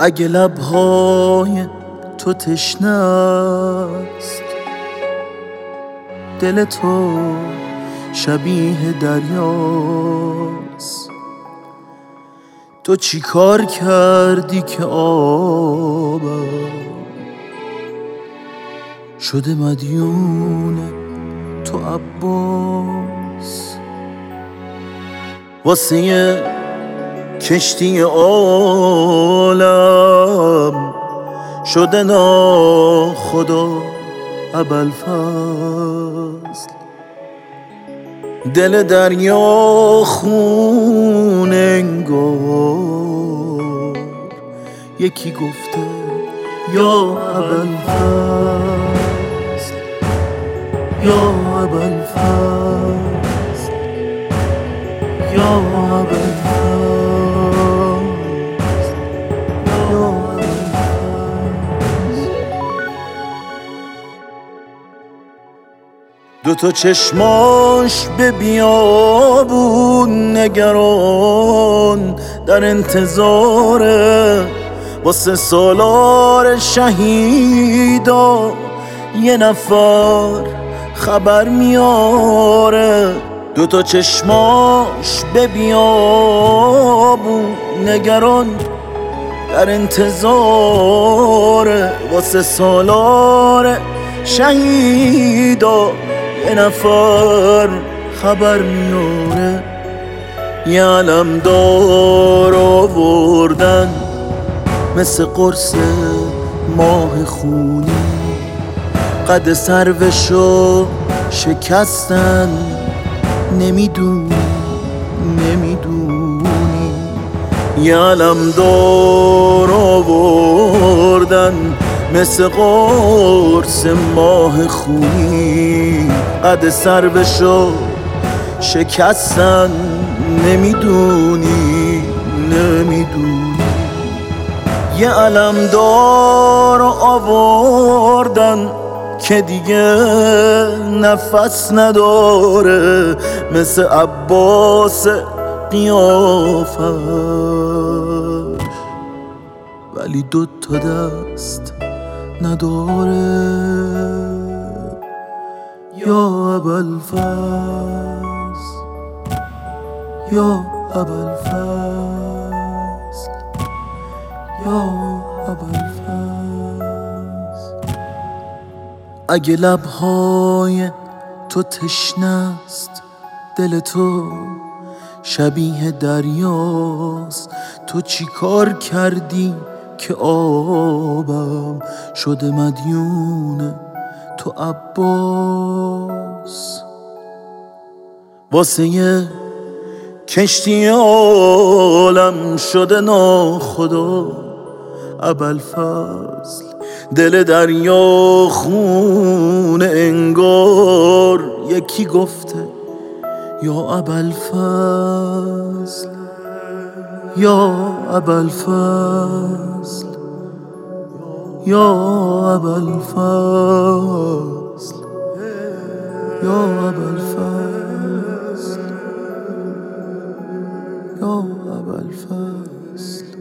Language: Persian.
اگه لبهای تو تشنه است، دل تو شبیه دریاست. تو چی کار کردی که آبم شده مدیون تو عباس؟ واسه کشتی عالم شده ناخدا ابوالفضل. دل دریا خون انگار یکی گفته یا ابوالفضل، یا ابوالفضل، یا ابوالفضل، یا ابوالفضل. دوتا چشماش به بیابون نگران، در انتظاره واسه سالار شهیدا یه نفر خبر میاره. دوتا چشماش به بیابون نگران، در انتظاره واسه سالار شهیدا یه نفر خبر میاره. یه علمدار آوردن مثل قرص ماه خونی، قد سروشو شکستن. نمیدونی یه علمدار آوردن مثل قرص ماه خونی، قد سروشو شکستن. نمیدونی یه علمدار آوردن که دیگه نفس نداره، مثل عباس قیافش، ولی دوتا دست نداره. یا ابوالفضل، یا ابوالفضل، یا ابوالفضل. اگه لبهای تو تشنه است، دل تو شبیه دریاست. تو چی کار کردی که آبم شده مدیون تو عباس؟ واسه یه کشتی عالم شده ناخدا ابوالفضل. دل دریا خون انگار یکی گفته یا ابوالفضل، یا ابوالفضل، یا ابوالفضل، یا ابوالفضل، یا ابوالفضل.